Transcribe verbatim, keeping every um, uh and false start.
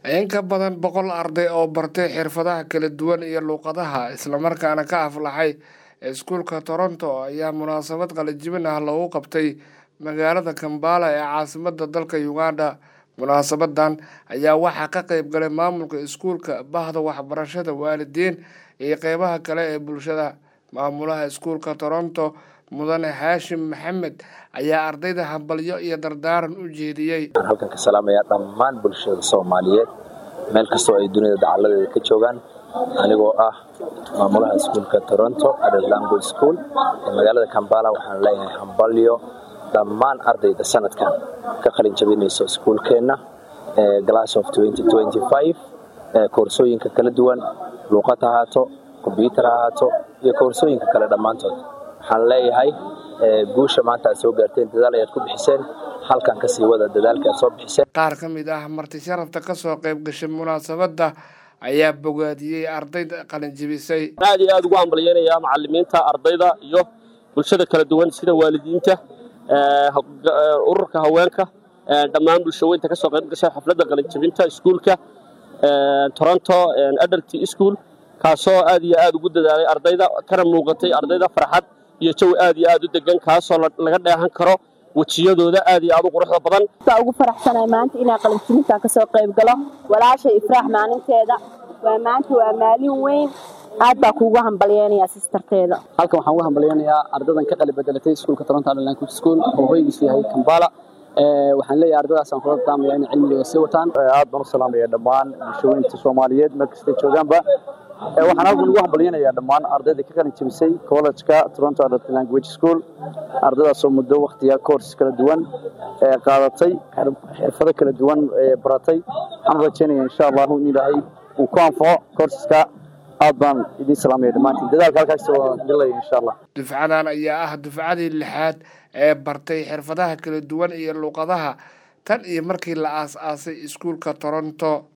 in ka badan boqol arday oo bartay xirfadaha kala duwan iyo luqadaha isla markaana ka aflaxay iskuulka Toronto ayaa munaasabad qalin-jebin ah lagu qabtay magaalada Kampala ee caasimadda dalka Uganda. Munaasabadan ayaa waxaa ka qayb galay maamulka iskuulka, bahda waxbarashada, waalidiin iyo qeybaha kale ee bulshada. Maamulaha iskuulka Toronto mudane Haashim Maxamed ayaa ardayda hambalyo iyo dardaaran u jeediyay. halkan ka salaamaya dhammaan bulshada Soomaaliyeed meel kastoo ay dunida dacaladeeda ka joogaan anigoo ah maamulaha iskuulka Toronto Adult Language School ee magaalada Kampala. waxaan leeyahay hambalyo dhammaan ardayda sanadkan ka qalin jabinayso iskuulkeena ee class of twenty twenty-five ee koorsooyinka kala duwan, luqad ha ahaato, computer ha ahaato iyo koorsooyinka kale dhammaantood. waxaan leeyahay guusha maanta aad soo gaarteen, dadaal ayaad ku bixiseen, halkan ka sii wada dadaalka aad soo bixiseen. Qaar ka mid ah marti sharafta ka soo qayb gashay munaasabadda ayaa bogaadiyey ardayda qalin jebisay. aad iyo aad ugu hambalyeynaya macallimiinta, ardayda iyo bulshada kala duwan sida waalidiinta, ururka haweenka, dhammaan bulshooyinka ka soo qayb gashay xafladda qalin jebinta iskuulka Toronto Adult School, kaasoo aad iyo aad ugu dadaalay ardayda, kana muuqatay ardayda farxad iyo jawi aad iyo aad u degan, kaasoo laga dheehan karo wajiyadooda aad iyo aad u quruxda badan. Waxaan ugu faraxsanahay maanta inaan qalin jebinta ka soo qayb galo. Walaashay Ifraax maalinteeda waa maanta, waa maalin weyn. aad baa kuugu hambalyeynaya sisterteeda. halkan waxaan ugu hambalyeynayaa ardaydan ka qalin bedelatay iskuulka Toronto Adult Language School oo hoygiisu yahay Kampala. ee waxaan leeyahay ardaydaas aan kula taamayaa in cilmigooda sii wataan. aad baan u salaamayaa dhammaan bulshooyinka Soomaaliyeed meel kasta ay joogaanba. waxaan halkan ugu hambalyeynayaa dhammaan ardayda ka qalin jebisay college-ka Toronto Adult Language School, ardaydaas oo muddo waqtiga course kala duwan ee qaadatay, xirfado kala duwan ee baratay. waxaan rajeynayaa insha Allah in Ilaahay uu ku anfaco course-ka. aad baan idin salaamaya dhammaantiin, dadaalka halkaas oo dilay insha Allah. Dufcadan ayaa ah dufcadii lixaad ee bartay xirfadaha kala duwan iyo luqadaha tan iyo markii la aas-aasay iskuulka Toronto.